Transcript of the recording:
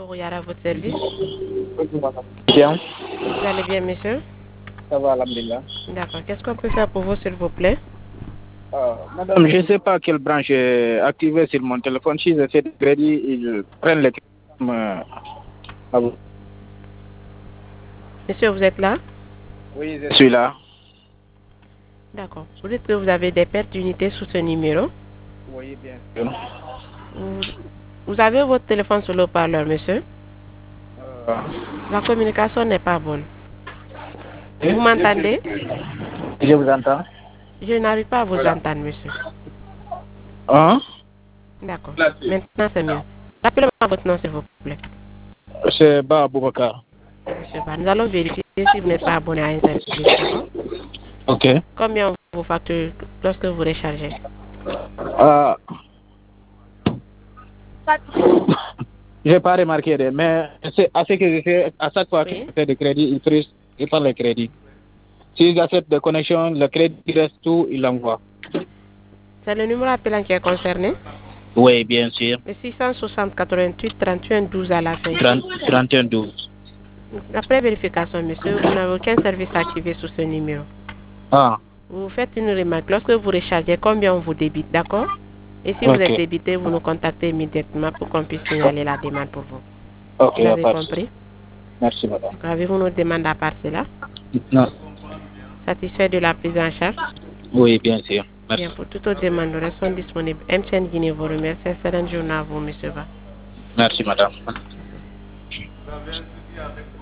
Royal à votre service. Bien. Vous allez bien, monsieur? Ça va, alhamdulillah. D'accord. Qu'est-ce qu'on peut faire pour vous, s'il vous plaît? Madame, je ne sais pas quelle branche est activée sur mon téléphone. Si j'essaie de crédit, ils prennent le crédit. Ah bon. Monsieur, vous êtes là? Oui, je suis là. D'accord. Vous dites que vous avez des pertes d'unités sous ce numéro? Oui, bien sûr. Vous avez votre téléphone sur le haut-parleur, monsieur? Euh, La communication n'est pas bonne. Vous m'entendez? Je vous entends. Je n'arrive pas à vous entendre, monsieur. Hein? D'accord. Maintenant, c'est mieux. Rappelez-moi votre nom, s'il vous plaît. C'est Ba Boubacar. Monsieur Ba, nous allons vérifier si vous n'êtes pas abonné à un service, d'accord? Ok. Combien vous facture lorsque vous rechargez? Je n'ai pas remarqué, mais c'est à ce que je fais, à chaque fois que Oui. je fais des crédits, il prend le crédit. Si j'accepte des connexions, le crédit reste tout, il l'envoie. C'est le numéro appelant qui est concerné? Oui, bien sûr. Le 660 88 31 12 à la fin. 31 12. Après vérification, monsieur, vous n'avez aucun service activé sous ce numéro. Ah, Vous faites une remarque. Lorsque vous rechargez, combien on vous débite, d'accord? Et si vous ok. êtes débité, vous nous contactez immédiatement pour qu'on puisse signaler la demande pour vous. Ok, Vous avez pas de souci. compris? Merci, madame. Avez-vous une demande à part cela? Non. Satisfait de la prise en charge? Oui, bien sûr. Merci. Bien, pour toute autre demande, nous restons disponibles. MTN Guinée vous remercie. Excellente journée à vous, monsieur Ba. Merci, madame.